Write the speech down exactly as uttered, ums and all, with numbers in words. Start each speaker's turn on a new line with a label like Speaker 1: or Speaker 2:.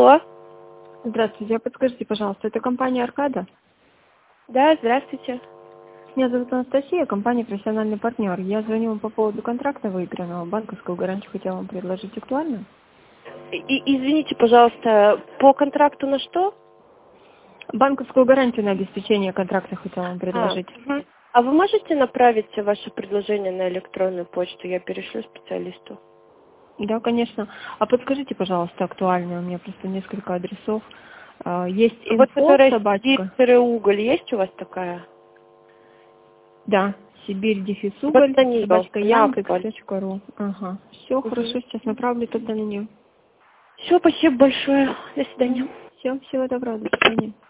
Speaker 1: Алло.
Speaker 2: Здравствуйте, а подскажите, пожалуйста, это компания «Аркада»?
Speaker 1: Да, здравствуйте.
Speaker 2: Меня зовут Анастасия, компания «Профессиональный партнер». Я звоню вам по поводу контракта выигранного. Банковскую гарантию хотела вам предложить. Актуально?
Speaker 1: И, извините, пожалуйста, по контракту на что?
Speaker 2: Банковскую гарантию на обеспечение контракта хотела вам
Speaker 1: А,
Speaker 2: предложить.
Speaker 1: угу. А вы можете направить ваше предложение на электронную почту? Я перешлю специалисту.
Speaker 2: Да, конечно. А подскажите, пожалуйста, актуально. У меня просто несколько адресов. А, Есть
Speaker 1: Вот
Speaker 2: инфо,
Speaker 1: которая
Speaker 2: собачка.
Speaker 1: Сибирь уголь, есть у вас такая?
Speaker 2: Да, Сибирь, дефис,
Speaker 1: Вот
Speaker 2: уголь,
Speaker 1: на нее,
Speaker 2: собачка,
Speaker 1: на
Speaker 2: Яндекс
Speaker 1: актуаль.
Speaker 2: точка ру. Ага. Все,
Speaker 1: Угу.
Speaker 2: хорошо, сейчас направлю тогда на нее.
Speaker 1: Все, спасибо большое. До свидания.
Speaker 2: Все, всего доброго, до свидания.